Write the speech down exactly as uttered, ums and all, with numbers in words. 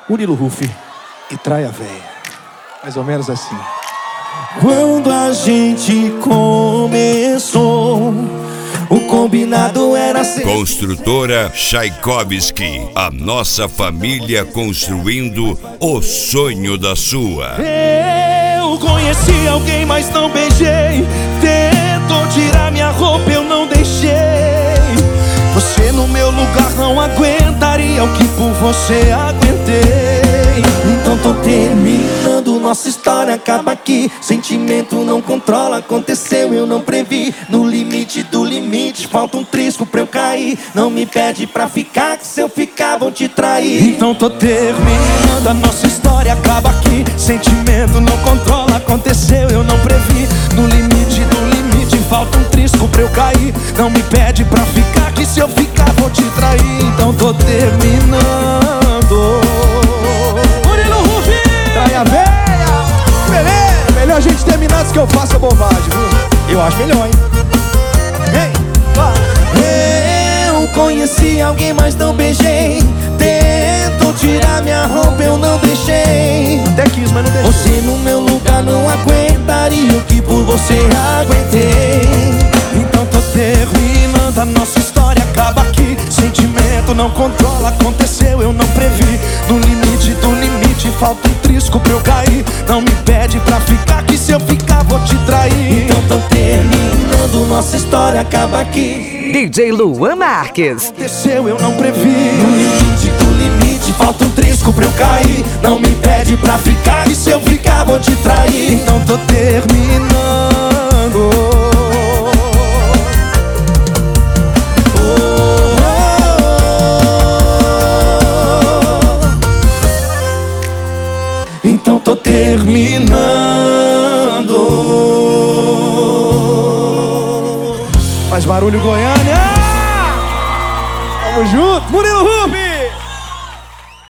Murilo Huff e Traia Véia. Mais ou menos assim. Quando a gente começou, o combinado era ser... Construtora Tchaikovsky, a nossa família construindo o sonho da sua. Eu conheci alguém, mas não beijei. Tentou tirar minha roupa, eu não deixei. Você no meu lugar não aguentaria o que por você aguentei. Então tô terminando, nossa história acaba aqui. Sentimento não controla, aconteceu, eu não previ. No limite do limite, falta um trisco pra eu cair. Não me pede pra ficar, que se eu ficar vou te trair. Então tô terminando, a nossa história acaba aqui. Sentimento não controla, aconteceu, eu não previ. No limite do limite, falta um trisco pra eu cair. Não me pede pra ficar, que se eu ficar vou te trair. Então tô terminando. Murilo Huff, Traia Véia. Beleza, melhor a gente terminar antes que eu faça bobagem, viu? Eu acho melhor, hein? Vem, vai. Eu conheci alguém, mas não beijei. Tentou tirar minha roupa, eu não deixei. Até quis, mas não deixei. Você no meu lugar não aguentaria o que por você aguentei. Então tô terminando, a nossa história acaba aqui. Sentimento não controla, aconteceu, eu não previ. No limite do limite, falta um trisco pra eu cair. Não me pede pra ficar, que se eu ficar vou te trair. Então tô terminando, nossa história acaba aqui. D J Luan Marques. Aconteceu, eu não previ. No limite do limite, falta um trisco pra eu cair. Não me pede pra ficar, que se eu ficar vou te trair. Então tô terminando. Então tô terminando. Faz barulho, Goiânia! Tamo junto, Murilo Huff!